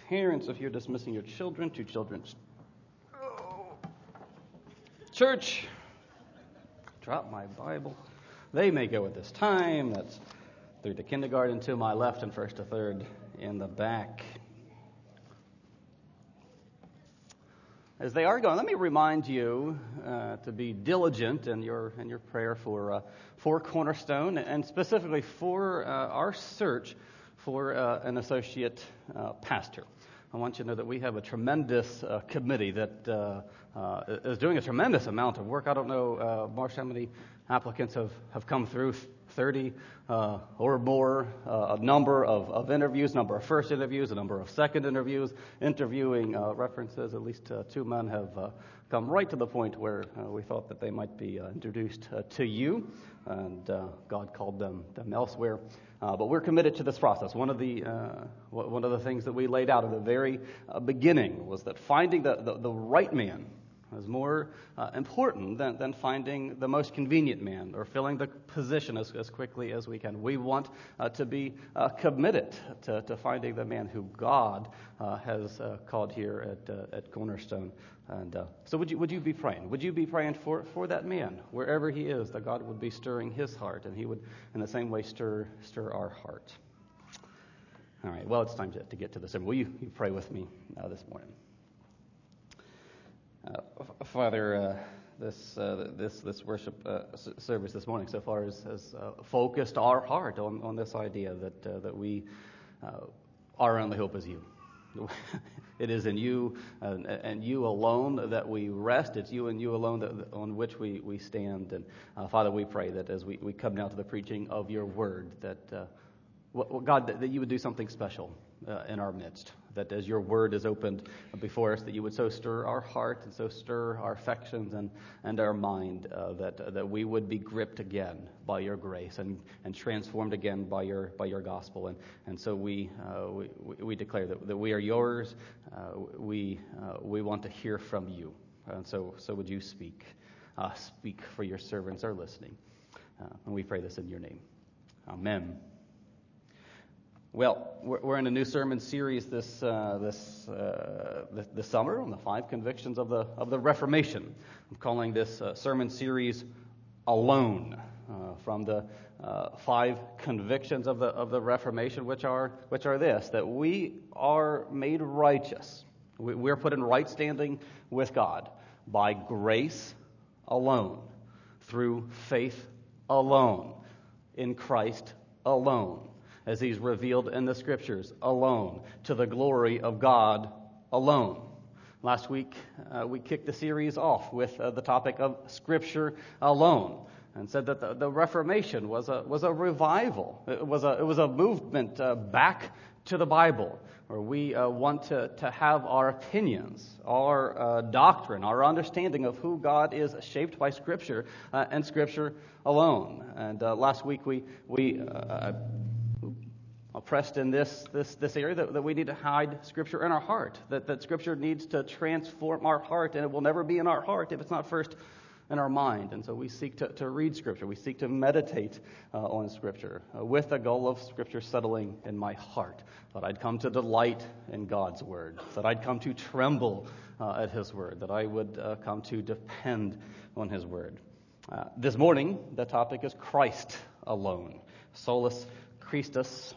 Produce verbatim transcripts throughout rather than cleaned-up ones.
Parents, if you're dismissing your children to children's church, drop my Bible. They may go at this time. That's through to kindergarten to my left and first to third in the back. As they are going, let me remind you uh, to be diligent in your in your prayer for uh, for Cornerstone, and specifically for uh, our search for uh, an associate uh, pastor. I want you to know that we have a tremendous uh, committee that uh, uh, is doing a tremendous amount of work. I don't know, uh, Marsh, how many applicants have, have come through? thirty uh, or more, uh, a number of, of interviews, number of first interviews, a number of second interviews, interviewing uh, references. At least uh, two men have uh, come right to the point where uh, we thought that they might be uh, introduced uh, to you, and uh, God called them, them elsewhere. Uh, but we're committed to this process. One of the uh, one of the things that we laid out at the very uh, beginning was that finding the, the, the right man is more uh, important than, than finding the most convenient man or filling the position as, as quickly as we can. We want uh, to be uh, committed to, to finding the man who God uh, has uh, called here at uh, at Cornerstone. And uh, so would you would you be praying? Would you be praying for, for that man, wherever he is, that God would be stirring his heart, and he would in the same way stir stir our heart? All right, well, it's time to, to get to the sermon. Will you, you pray with me uh, this morning? Uh, Father, uh, this uh, this this worship uh, service this morning so far has, has uh, focused our heart on, on this idea that uh, that we uh, our only hope is you. It is in you and, and you alone that we rest. It's you and you alone that, on which we, we stand. And uh, Father, we pray that as we, we come now to the preaching of your word, that uh, what, God, that, that you would do something special uh, in our midst. That as your word is opened before us, that you would so stir our heart and so stir our affections and, and our mind, uh, that uh, that we would be gripped again by your grace and, and transformed again by your by your gospel. And and so we uh, we, we declare that, that we are yours. Uh, we uh, we want to hear from you. And so so would you speak, uh, speak, for your servants are listening. Uh, and we pray this in your name. Amen. Well, we're in a new sermon series this uh, this, uh, this this summer on the five convictions of the of the Reformation. I'm calling this uh, sermon series "Alone," uh, from the uh, five convictions of the of the Reformation, which are which are this: that we are made righteous, we, we're put in right standing with God by grace alone, through faith alone, in Christ alone, as he's revealed in the Scriptures, alone, to the glory of God alone. Last week, uh, we kicked the series off with uh, the topic of Scripture alone, and said that the, the Reformation was a was a revival. It was a it was a movement uh, back to the Bible, where we uh, want to, to have our opinions, our uh, doctrine, our understanding of who God is shaped by Scripture uh, and Scripture alone. And uh, last week we we uh, pressed in this this this area that, that we need to hide Scripture in our heart, that, that Scripture needs to transform our heart, and it will never be in our heart if it's not first in our mind. And so we seek to, to read Scripture, we seek to meditate uh, on Scripture, uh, with the goal of Scripture settling in my heart, that I'd come to delight in God's Word, that I'd come to tremble uh, at His Word, that I would uh, come to depend on His Word. Uh, this morning, the topic is Christ alone, solus Christus.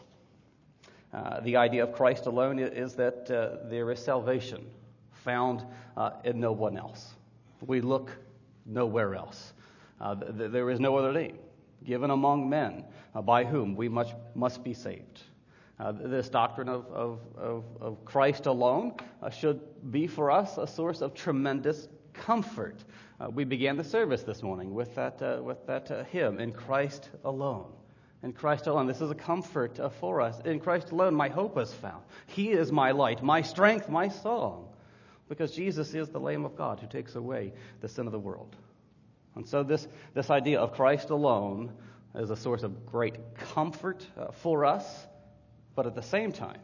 Uh, the idea of Christ alone is that uh, there is salvation found uh, in no one else. We look nowhere else. Uh, th- there is no other name given among men uh, by whom we must, must be saved. Uh, this doctrine of, of, of, of Christ alone uh, should be for us a source of tremendous comfort. Uh, we began the service this morning with that, uh, with that uh, hymn, "In Christ Alone." In Christ alone. This is a comfort uh, for us. In Christ alone, my hope is found. He is my light, my strength, my song. Because Jesus is the Lamb of God who takes away the sin of the world. And so this, this idea of Christ alone is a source of great comfort uh, for us. But at the same time,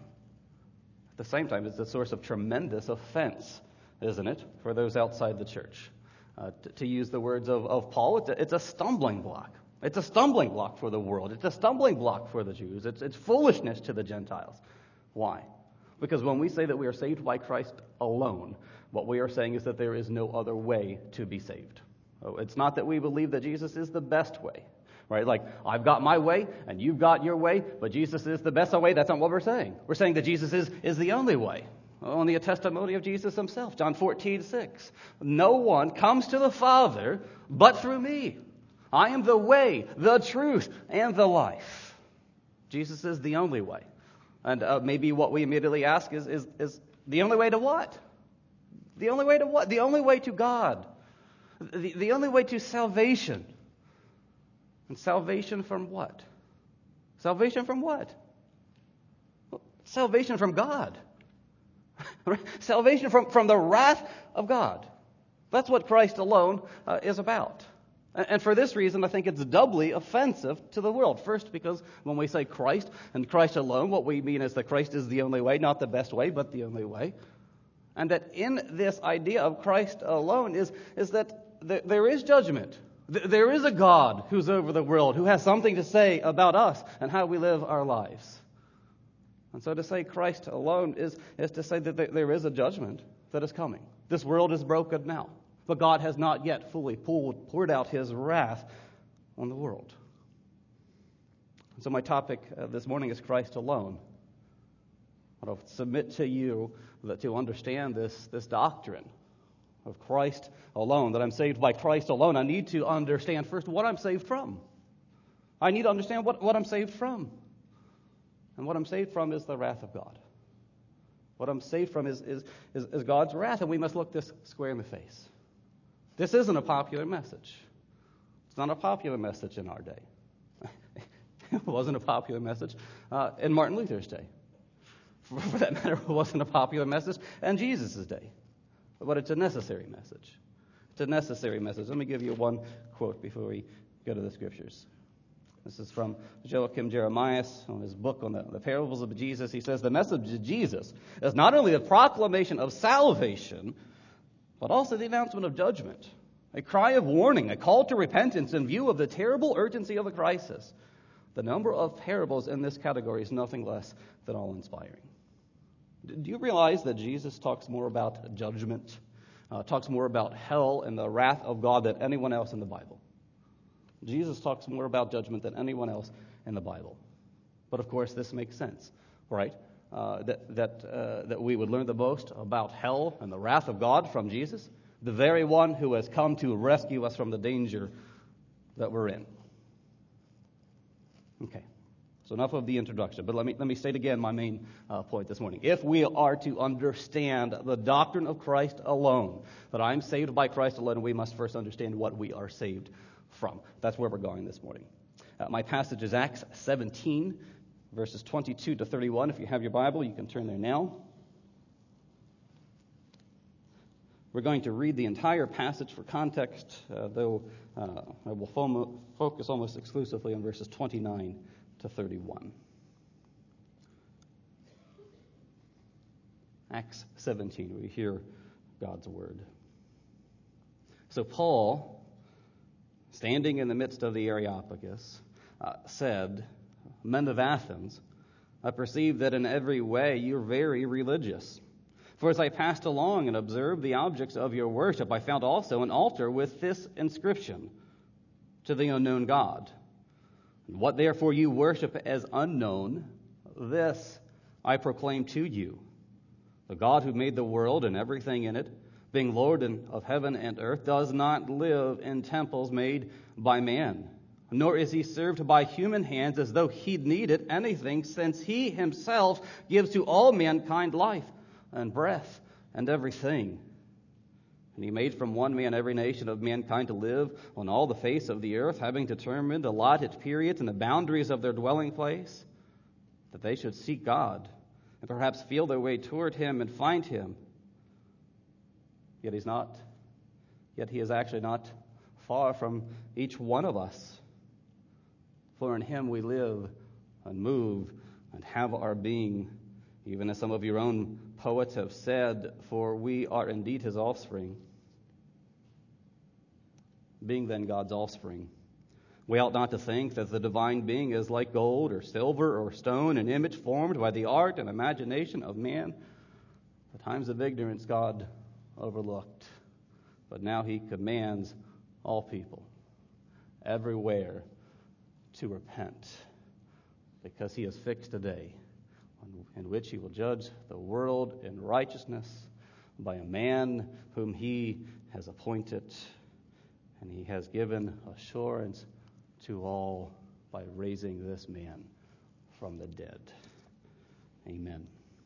at the same time, it's a source of tremendous offense, isn't it, for those outside the church. Uh, to, to use the words of, of Paul, it's a, it's a stumbling block. It's a stumbling block for the world. It's a stumbling block for the Jews. It's, it's foolishness to the Gentiles. Why? Because when we say that we are saved by Christ alone, what we are saying is that there is no other way to be saved. Oh, it's not that we believe that Jesus is the best way, right? Like, I've got my way and you've got your way, but Jesus is the best way. That's not what we're saying. We're saying that Jesus is, is the only way. Only a testimony of Jesus himself. John fourteen six. No one comes to the Father but through me. I am the way, the truth, and the life. Jesus is the only way. And uh, maybe what we immediately ask is, is, is the only way to what? The only way to what? The only way to God. The, the only way to salvation. And salvation from what? Salvation from what? Well, salvation from God. Salvation from, from the wrath of God. That's what Christ alone uh, is about. And, and for this reason, I think it's doubly offensive to the world. First, because when we say Christ and Christ alone, what we mean is that Christ is the only way, not the best way, but the only way. And that in this idea of Christ alone is, is that th- there is judgment. Th- there is a God who's over the world, who has something to say about us and how we live our lives. And so to say Christ alone is, is to say that there is a judgment that is coming. This world is broken now, but God has not yet fully poured, poured out his wrath on the world. And so my topic uh, this morning is Christ alone. I'll submit to you that to understand this, this doctrine of Christ alone, that I'm saved by Christ alone, I need to understand first what I'm saved from. I need to understand what, what I'm saved from. And what I'm saved from is the wrath of God. What I'm saved from is, is, is, is God's wrath, and we must look this square in the face. This isn't a popular message. It's not a popular message in our day. It wasn't a popular message uh, in Martin Luther's day. For, for that matter, it wasn't a popular message in Jesus' day. But it's a necessary message. It's a necessary message. Let me give you one quote before we go to the Scriptures. This is from Joachim Jeremias on his book on the, the parables of Jesus. He says, the message of Jesus is not only the proclamation of salvation, but also the announcement of judgment, a cry of warning, a call to repentance in view of the terrible urgency of the crisis. The number of parables in this category is nothing less than awe-inspiring. Do you realize that Jesus talks more about judgment, uh, talks more about hell and the wrath of God than anyone else in the Bible? Jesus talks more about judgment than anyone else in the Bible. But of course, this makes sense, right? Uh, that that uh, that we would learn the most about hell and the wrath of God from Jesus, the very one who has come to rescue us from the danger that we're in. Okay, so enough of the introduction, but let me let me state again my main uh, point this morning. If we are to understand the doctrine of Christ alone, that I'm saved by Christ alone, we must first understand what we are saved from. That's where we're going this morning. Uh, my passage is Acts seventeen, verses twenty-two to thirty-one. If you have your Bible, you can turn there now. We're going to read the entire passage for context, uh, though uh, I will fo- focus almost exclusively on verses twenty-nine to thirty-one. Acts seventeen, we hear God's word. So Paul, standing in the midst of the Areopagus, uh, said, Men of Athens, I perceive that in every way you're very religious. For as I passed along and observed the objects of your worship, I found also an altar with this inscription, To the unknown God. And what therefore you worship as unknown, this I proclaim to you. The God who made the world and everything in it, being Lord of heaven and earth, does not live in temples made by man, nor is he served by human hands as though he needed anything, since he himself gives to all mankind life and breath and everything. And he made from one man every nation of mankind to live on all the face of the earth, having determined allotted periods and the boundaries of their dwelling place, that they should seek God and perhaps feel their way toward him and find him. Yet he's not. Yet he is actually not far from each one of us. For in him we live and move and have our being, even as some of your own poets have said, for we are indeed his offspring. Being then God's offspring, We ought not to think that the divine being is like gold or silver or stone, an image formed by the art and imagination of man. The times of ignorance God overlooked, but now he commands all people everywhere to repent, because he has fixed a day in which he will judge the world in righteousness by a man whom he has appointed, and he has given assurance to all by raising this man from the dead. Amen.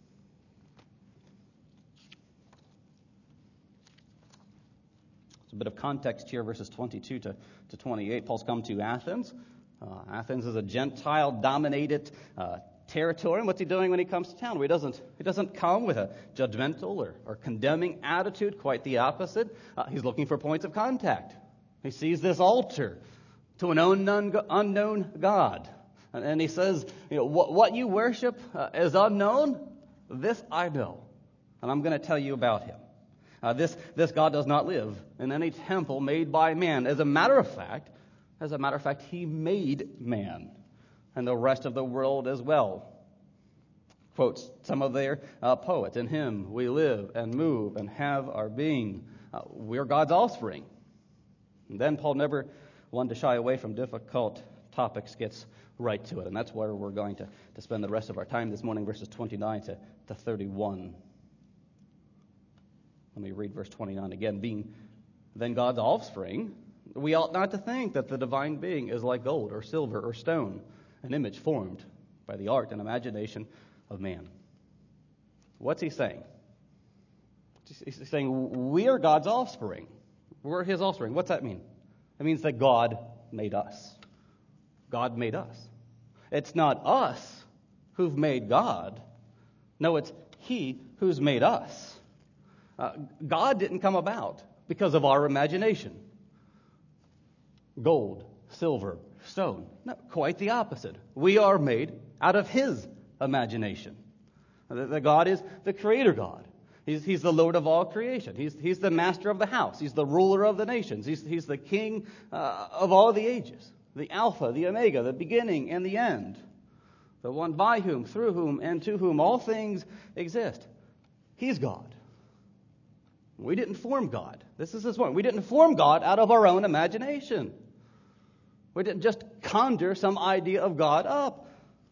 A bit of context here, verses twenty-two to, to twenty-eight. Paul's come to Athens. Uh, Athens is a Gentile-dominated uh, territory. And what's he doing when he comes to town? Well, he doesn't, he doesn't come with a judgmental or, or condemning attitude. Quite the opposite. Uh, he's looking for points of contact. He sees this altar to an unknown, unknown God. And, and he says, you know, what, what you worship uh, is unknown. This I know. And I'm going to tell you about him. Uh, this, this God does not live in any temple made by man. As a matter of fact, as a matter of fact, he made man and the rest of the world as well. Quotes some of their uh, poets. In him we live and move and have our being. Uh, we're God's offspring. And then Paul, never one to shy away from difficult topics, gets right to it. And that's where we're going to, to spend the rest of our time this morning, verses twenty-nine to, to thirty-one. Let me read verse twenty-nine again. Being then God's offspring, we ought not to think that the divine being is like gold or silver or stone, an image formed by the art and imagination of man. What's he saying? He's saying we are God's offspring. We're his offspring. What's that mean? It means that God made us. God made us. It's not us who've made God. No, it's he who's made us. Uh, God didn't come about because of our imagination. Gold, silver, stone. No, quite the opposite. We are made out of his imagination. The, the God is the creator God. He's, he's the Lord of all creation. He's, he's the master of the house. He's the ruler of the nations. He's, he's the king uh, of all the ages. The Alpha, the Omega, the beginning and the end. The one by whom, through whom, and to whom all things exist. He's God. We didn't form God. This is his point. We didn't form God out of our own imagination. We didn't just conjure some idea of God up.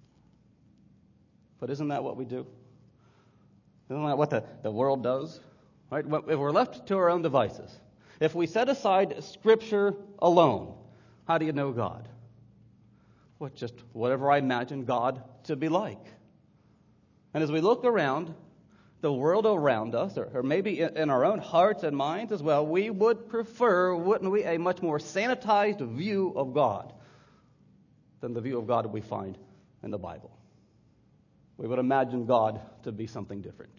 But isn't that what we do? Isn't that what the, the world does? Right? If we're left to our own devices, if we set aside Scripture alone, how do you know God? Well, just whatever I imagine God to be like. And as we look around the world around us, or, or maybe in, in our own hearts and minds as well, we would prefer, wouldn't we, a much more sanitized view of God than the view of God we find in the Bible. We would imagine God to be something different.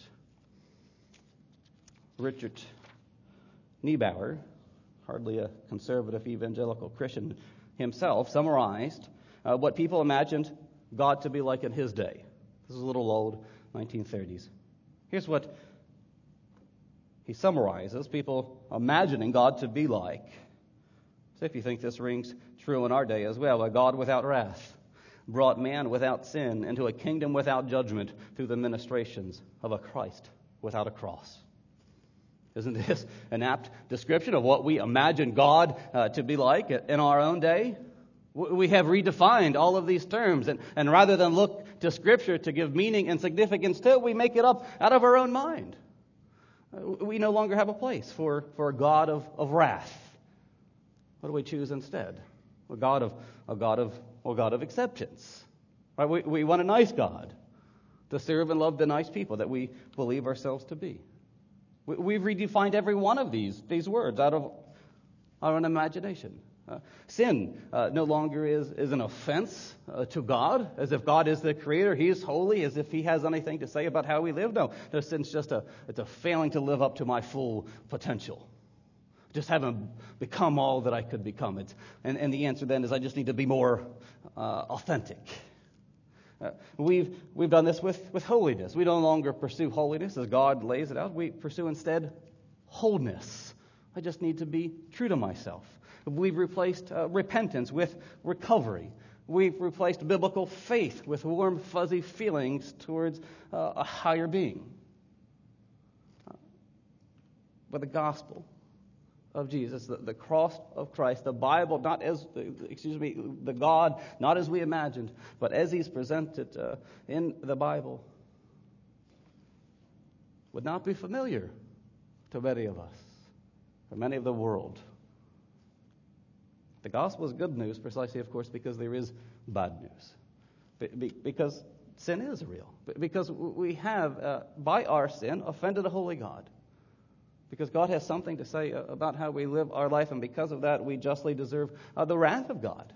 Richard Niebauer, hardly a conservative evangelical Christian himself, summarized uh, what people imagined God to be like in his day. This is a little old, nineteen thirties. Here's what he summarizes people imagining God to be like. So if you think this rings true in our day as well, a God without wrath brought man without sin into a kingdom without judgment through the ministrations of a Christ without a cross. Isn't this an apt description of what we imagine God uh, to be like in our own day? We have redefined all of these terms, and, and rather than look to Scripture to give meaning and significance to it, we make it up out of our own mind. We no longer have a place for, for a God of, of wrath. What do we choose instead? A God of a God of a God of acceptance. Right? We, we want a nice God to serve and love the nice people that we believe ourselves to be. We, we've redefined every one of these these words out of our own imagination. Uh, sin uh, no longer is, is an offense uh, to God, as if God is the creator, he is holy, as if he has anything to say about how we live. No, no, sin's just a, it's a failing to live up to my full potential. Just haven't become all that I could become. It's, and, and the answer then is I just need to be more uh, authentic. Uh, we've we've done this with, with holiness. We no longer pursue holiness as God lays it out. We pursue instead wholeness. I just need to be true to myself. We've replaced uh, repentance with recovery. We've replaced biblical faith with warm, fuzzy feelings towards uh, a higher being. But the gospel of Jesus, the, the cross of Christ, the Bible, not as, excuse me, the God, not as we imagined, but as He's presented uh, in the Bible, would not be familiar to many of us, for many of the world. The gospel is good news, precisely, of course, because there is bad news. Be, be, because sin is real. Because we have, uh, by our sin, offended a holy God. Because God has something to say about how we live our life, and because of that, we justly deserve uh, the wrath of God.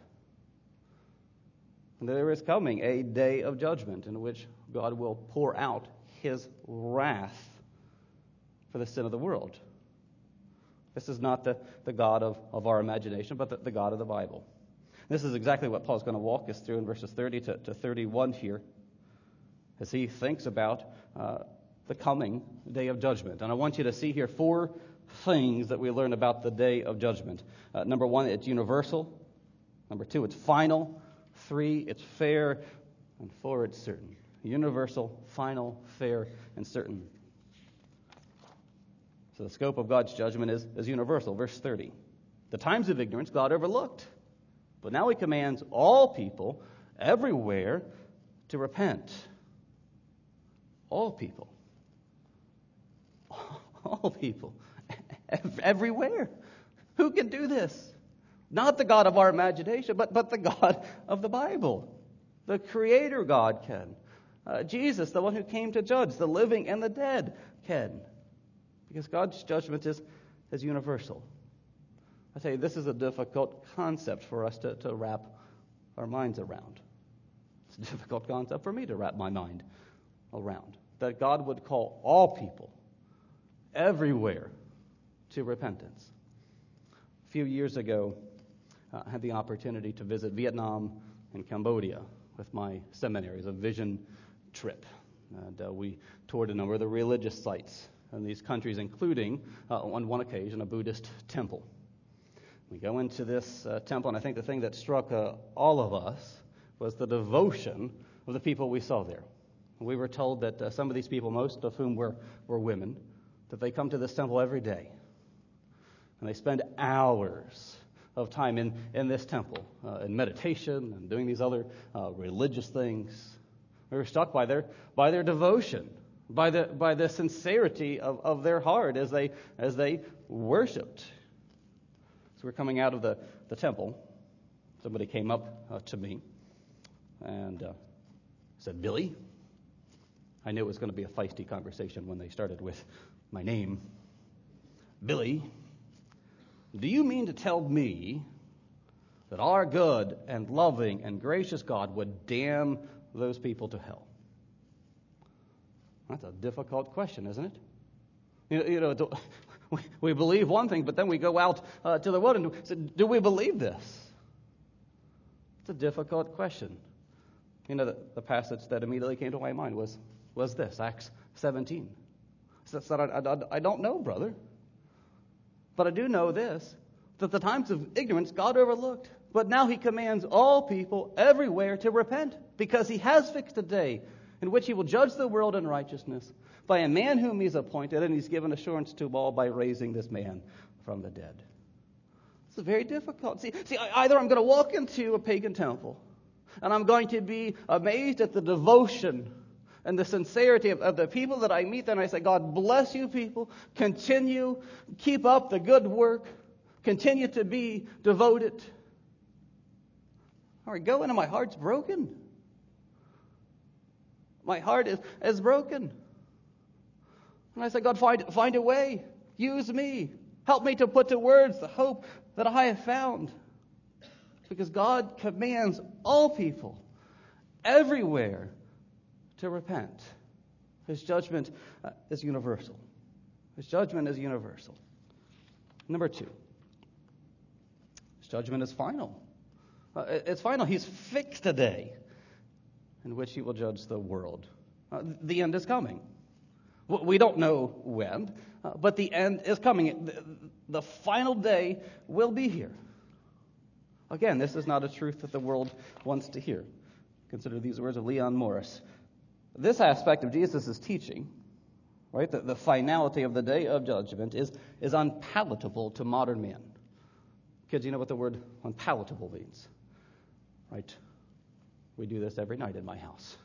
And there is coming a day of judgment in which God will pour out His wrath for the sin of the world. This is not the, the God of, of our imagination, but the, the God of the Bible. This is exactly what Paul's going to walk us through in verses thirty to, to thirty-one here, as he thinks about uh, the coming day of judgment. And I want you to see here four things that we learn about the day of judgment. Uh, number one, it's universal. Number two, it's final. Three, it's fair. And four, it's certain. Universal, final, fair, and certain. So the scope of God's judgment is, is universal. Verse thirty. The times of ignorance God overlooked, but now He commands all people everywhere to repent. All people. All people. Everywhere. Who can do this? Not the God of our imagination, but, but the God of the Bible. The Creator God can. Uh, Jesus, the one who came to judge the living and the dead, can. Because God's judgment is, is universal. I tell you, this is a difficult concept for us to, to wrap our minds around. It's a difficult concept for me to wrap my mind around. That God would call all people, everywhere, to repentance. A few years ago, uh, I had the opportunity to visit Vietnam and Cambodia with my seminaries, a vision trip. And uh, we toured a number of the religious sites in these countries, including, uh, on one occasion, a Buddhist temple. We go into this uh, temple, and I think the thing that struck uh, all of us was the devotion of the people we saw there. We were told that uh, some of these people, most of whom were, were women, that they come to this temple every day. And they spend hours of time in, in this temple, uh, in meditation and doing these other uh, religious things. We were struck by their by their devotion, by the by the sincerity of, of their heart as they as they worshipped. So we're coming out of the, the temple. Somebody came up uh, to me and uh, said, "Billy." I knew it was going to be a feisty conversation when they started with my name. "Billy, do you mean to tell me that our good and loving and gracious God would damn those people to hell?" That's a difficult question, isn't it? You know, you know we, we believe one thing, but then we go out uh, to the world and say, do we believe this? It's a difficult question. You know, the, the passage that immediately came to my mind was, was this, Acts seventeen. So I, I, I don't know, brother. But I do know this, that the times of ignorance God overlooked. But now He commands all people everywhere to repent, because He has fixed a day in which He will judge the world in righteousness by a man whom He's appointed, and He's given assurance to all by raising this man from the dead. It's very difficult. See, see, either I'm going to walk into a pagan temple, and I'm going to be amazed at the devotion and the sincerity of, of the people that I meet, then I say, God bless you people. Continue, keep up the good work. Continue to be devoted. Or I go in and my heart's broken. My heart is, is broken. And I say, God, find, find a way. Use me. Help me to put to words the hope that I have found. Because God commands all people everywhere to repent. His judgment uh, is universal. His judgment is universal. Number two, His judgment is final. Uh, it's final. He's fixed a day in which He will judge the world. Uh, the end is coming. We don't know when, uh, but the end is coming. The, the final day will be here. Again, this is not a truth that the world wants to hear. Consider these words of Leon Morris. This aspect of Jesus' teaching, right, the, the finality of the day of judgment, is, is unpalatable to modern men. Kids, you know what the word unpalatable means, right? We do this every night in my house.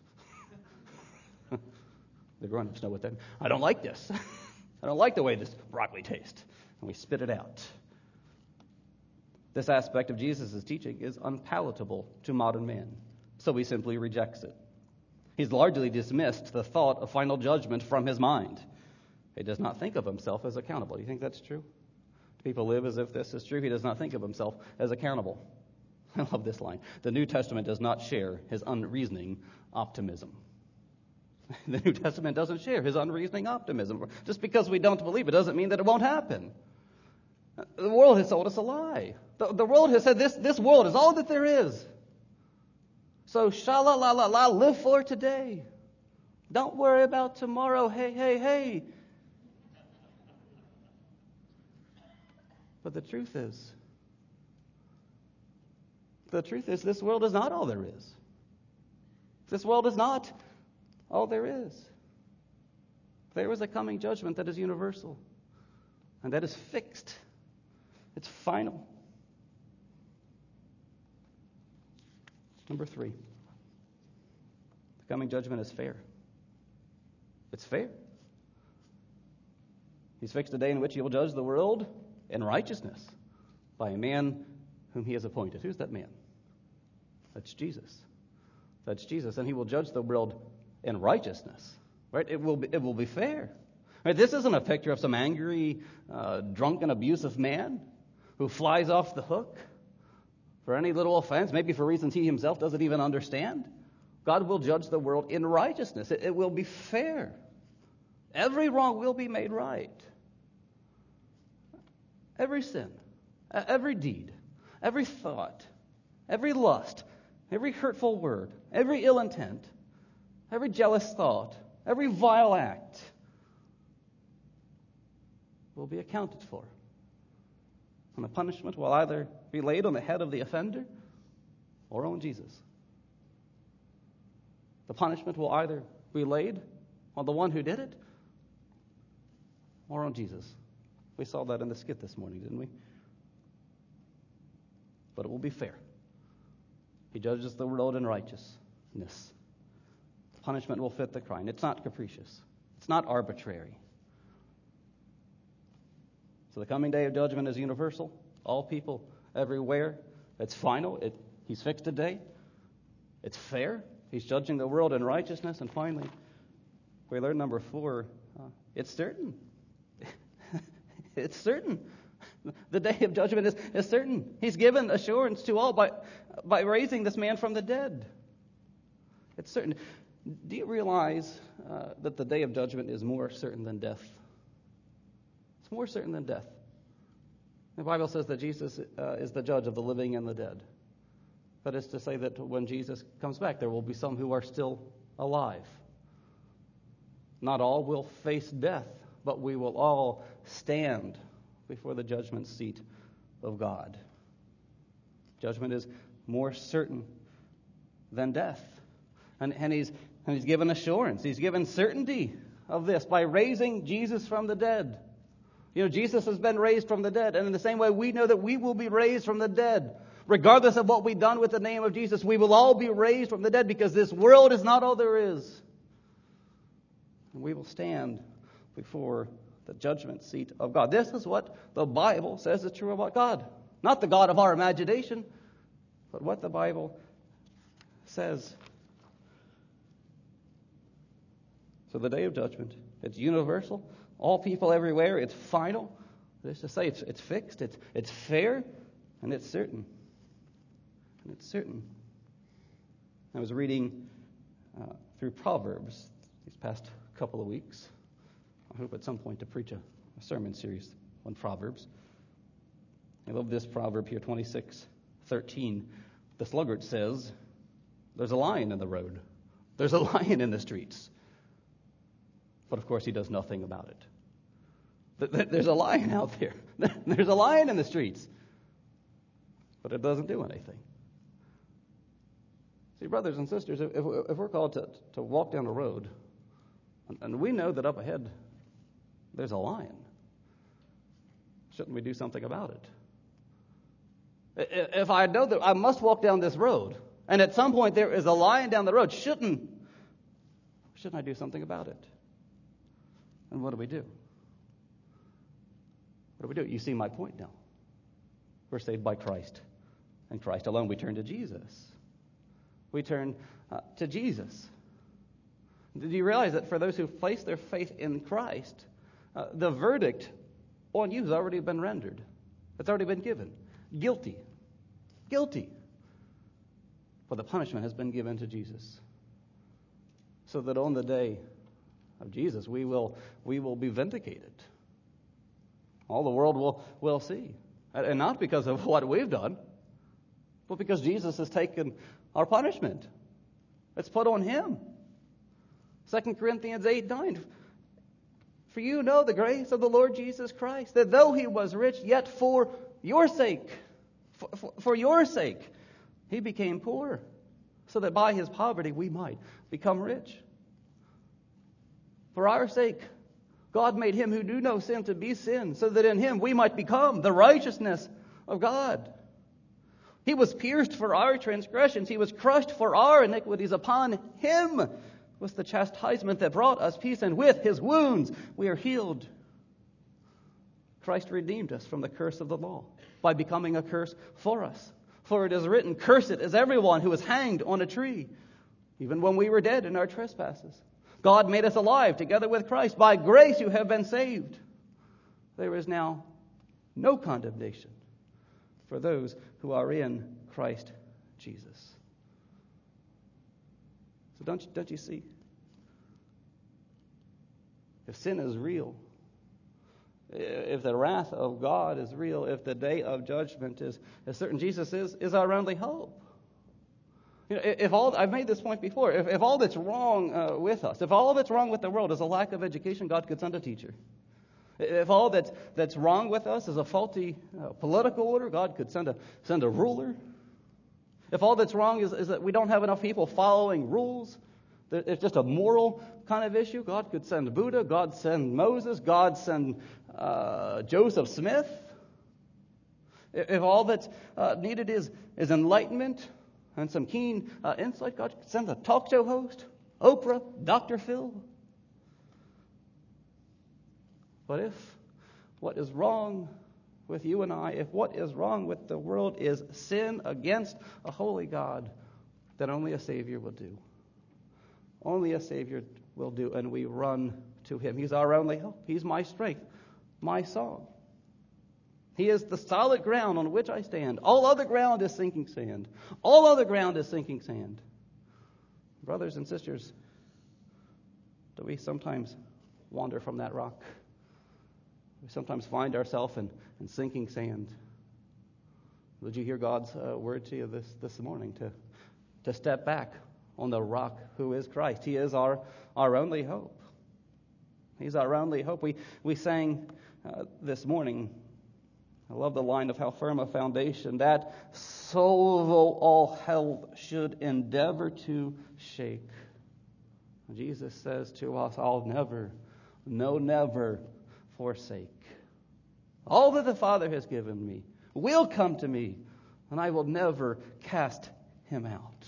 The grown-ups know what that means. I don't like this. I don't like the way this broccoli tastes. And we spit it out. This aspect of Jesus' teaching is unpalatable to modern man, so he simply rejects it. He's largely dismissed the thought of final judgment from his mind. He does not think of himself as accountable. Do you think that's true? People live as if this is true. He does not think of himself as accountable. I love this line. The New Testament does not share his unreasoning optimism. The New Testament doesn't share his unreasoning optimism. Just because we don't believe it doesn't mean that it won't happen. The world has told us a lie. The, the world has said this, this world is all that there is. So shala la la la, live for today. Don't worry about tomorrow. Hey, hey, hey. But the truth is, the truth is this world is not all there is. This world is not all there is. There is a coming judgment that is universal and that is fixed. It's final. Number three, the coming judgment is fair. It's fair. He's fixed a day in which he will judge the world in righteousness by a man whom he has appointed. Who's that man? That's Jesus. That's Jesus. And he will judge the world in righteousness. Right? It will be, it will be fair. Right? This isn't a picture of some angry, uh, drunken, abusive man who flies off the hook for any little offense, maybe for reasons he himself doesn't even understand. God will judge the world in righteousness. It, it will be fair. Every wrong will be made right. Every sin, every deed, every thought, every lust, every hurtful word, every ill intent, every jealous thought, every vile act will be accounted for. And the punishment will either be laid on the head of the offender or on Jesus. The punishment will either be laid on the one who did it or on Jesus. We saw that in the skit this morning, didn't we? But it will be fair. He judges the world in righteousness. The punishment will fit the crime. It's not capricious. It's not arbitrary. So the coming day of judgment is universal. All people, everywhere. It's final. It, he's fixed a day. It's fair. He's judging the world in righteousness. And finally, we learn number four, uh, it's certain. It's certain. The day of judgment is, is certain. He's given assurance to all by, by raising this man from the dead. It's certain. Do you realize uh, that the day of judgment is more certain than death? It's more certain than death. The Bible says that Jesus uh, is the judge of the living and the dead. That is to say that when Jesus comes back, there will be some who are still alive. Not all will face death, but we will all stand before the judgment seat of God. Judgment is more certain than death. And, and, he's, and he's given assurance. He's given certainty of this by raising Jesus from the dead. You know, Jesus has been raised from the dead. And in the same way, we know that we will be raised from the dead. Regardless of what we've done with the name of Jesus, we will all be raised from the dead because this world is not all there is. And we will stand before the judgment seat of God. This is what the Bible says is true about God. Not the God of our imagination, but what the Bible says. So the day of judgment, it's universal. All people everywhere. It's final. That is to say, it's, it's fixed, it's, it's fair, and it's certain. And it's certain. I was reading uh, through Proverbs these past couple of weeks. I hope at some point to preach a, a sermon series on Proverbs. I love this proverb here, twenty-six thirteen. The sluggard says, there's a lion in the road. There's a lion in the streets. But of course he does nothing about it. There's a lion out there. There's a lion in the streets. but it doesn't do anything. See, brothers and sisters, if, if we're called to, to walk down a road, and, and we know that up ahead there's a lion, shouldn't we do something about it? If I know that I must walk down this road, and at some point there is a lion down the road, shouldn't, shouldn't I do something about it? And what do we do? What do we do? You see my point now. We're saved by Christ, and Christ alone. We turn to Jesus. We turn uh, to Jesus. Did you realize that for those who place their faith in Christ, uh, the verdict on you has already been rendered? It's already been given. Guilty. Guilty. For the punishment has been given to Jesus. So that on the day of Jesus, we will we will be vindicated. All the world will, will see. And not because of what we've done, but because Jesus has taken our punishment. It's put on him. Second Corinthians eight nine. For you know the grace of the Lord Jesus Christ, that though he was rich, yet for your sake, for, for, for your sake, he became poor, so that by his poverty we might become rich. For our sake, God made him who knew no sin to be sin, so that in him we might become the righteousness of God. He was pierced for our transgressions. He was crushed for our iniquities. Upon him was the chastisement that brought us peace, and with his wounds we are healed. Christ redeemed us from the curse of the law by becoming a curse for us. For it is written, cursed is everyone who is hanged on a tree, even when we were dead in our trespasses. God made us alive together with Christ. By grace you have been saved. There is now no condemnation for those who are in Christ Jesus. So don't you, don't you see? If sin is real, if the wrath of God is real, if the day of judgment is, is certain, Jesus is, is our only hope. You know, if all I've made this point before, if, if all that's wrong uh, with us, if all that's wrong with the world is a lack of education, God could send a teacher. If all that's that's wrong with us is a faulty uh, political order, God could send a send a ruler. If all that's wrong is, is that we don't have enough people following rules, that it's just a moral kind of issue, God could send Buddha, God send Moses, God send uh, Joseph Smith. If, if all that's uh, needed is is enlightenment and some keen uh, insight, God could send a talk show host, Oprah, Doctor Phil. But if what is wrong with you and I, if what is wrong with the world is sin against a holy God, then only a Savior will do. Only a Savior will do, and we run to him. He's our only hope. He's my strength, my song. He is the solid ground on which I stand. All other ground is sinking sand. All other ground is sinking sand. Brothers and sisters, do we sometimes wander from that rock? We sometimes find ourselves in, in sinking sand. Would you hear God's uh, word to you this, this morning to, to step back on the rock who is Christ? He is our, our only hope. He's our only hope. We, we sang uh, this morning, I love the line of how firm a foundation that soul though all hell should endeavor to shake. Jesus says to us, I'll never, no never forsake. All that the Father has given me will come to me, and I will never cast him out.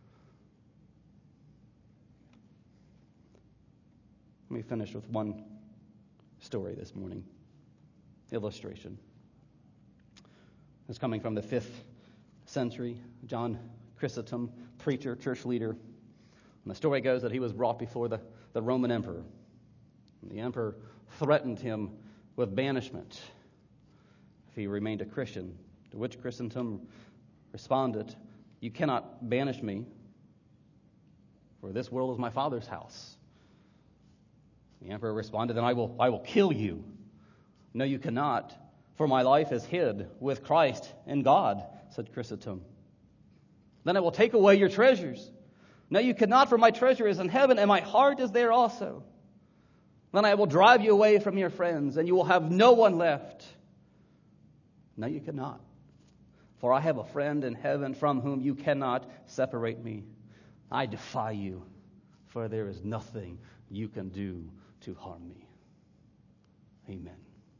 Let me finish with one story this morning. Illustration. It's coming from the fifth century. John Chrysostom, preacher, church leader. And the story goes that he was brought before the, the Roman emperor. And the emperor threatened him with banishment if he remained a Christian, to which Chrysostom responded, you cannot banish me, for this world is my Father's house. The emperor responded, then I will, I will kill you. No, you cannot, for my life is hid with Christ in God, said Chrysostom. Then I will take away your treasures. No, you cannot, for my treasure is in heaven, and my heart is there also. Then I will drive you away from your friends, and you will have no one left. No, you cannot, For I have a friend in heaven from whom you cannot separate me. I defy you, for there is nothing you can do to harm me. Amen.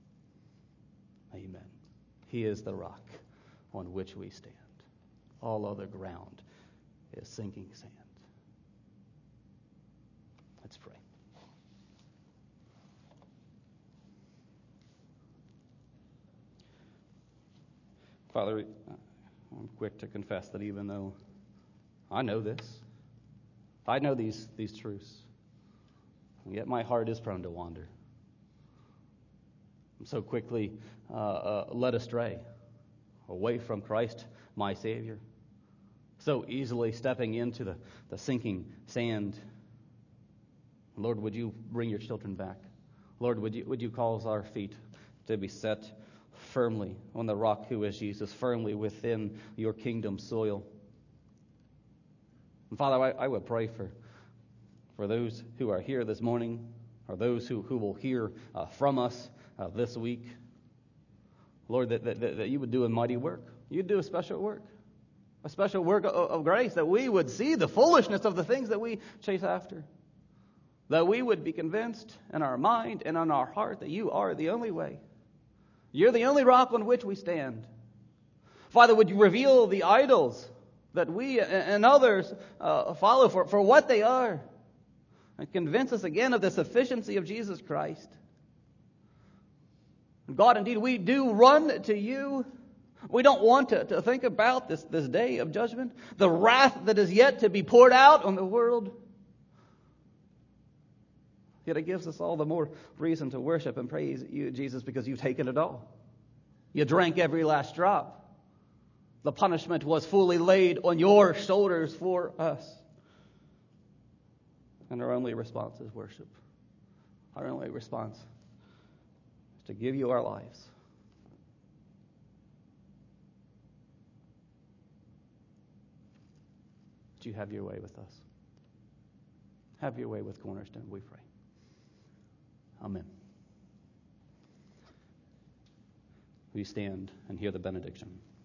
Amen. He is the rock on which we stand. All other ground is sinking sand. Let's pray. Father, I'm quick to confess that even though I know this, I know these, these truths, and yet my heart is prone to wander. I'm so quickly uh, uh, led astray, away from Christ, my Savior, so easily stepping into the, the sinking sand. Lord, would you bring your children back? Lord, would you, would you cause our feet to be set firmly on the rock who is Jesus, firmly within your kingdom soil. And Father, I, I would pray for, for those who are here this morning, or those who, who will hear uh, from us uh, this week. Lord, that, that, that you would do a mighty work. You'd do a special work. A special work of, of grace, that we would see the foolishness of the things that we chase after. That we would be convinced in our mind and in our heart that you are the only way. You're the only rock on which we stand. Father, would you reveal the idols that we and others uh, follow for, for what they are, and convince us again of the sufficiency of Jesus Christ. God, indeed, we do run to you. We don't want to, to think about this, this day of judgment, the wrath that is yet to be poured out on the world. Yet it gives us all the more reason to worship and praise you, Jesus, because you've taken it all. You drank every last drop. The punishment was fully laid on your shoulders for us. And our only response is worship. Our only response is to give you our lives. Would you have your way with us? Have your way with Cornerstone, we pray. Amen. We stand and hear the benediction.